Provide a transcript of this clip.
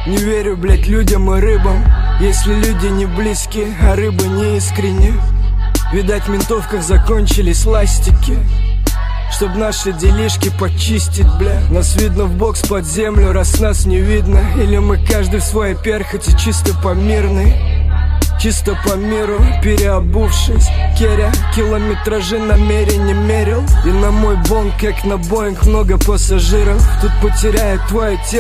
Не верю, блять, людям и рыбам, если люди не близки, а рыбы не искренни. Видать, в ментовках закончились ластики, чтоб наши делишки почистить, бля. Нас видно в бокс под землю, раз нас не видно. Или мы каждый в своей перхоти, чисто по мирной, чисто по миру, переобувшись. Керя километражи намеренно мерил. И на мой бонг, как на Боинг, много пассажиров. Тут потеряет твое тело